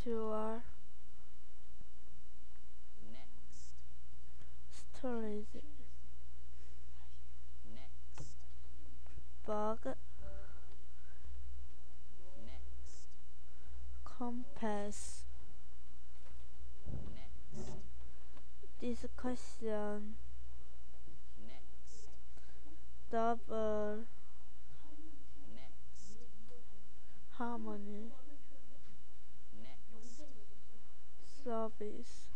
visual next, storage next, bug next, compass next, discussion next, double next, harmony next, service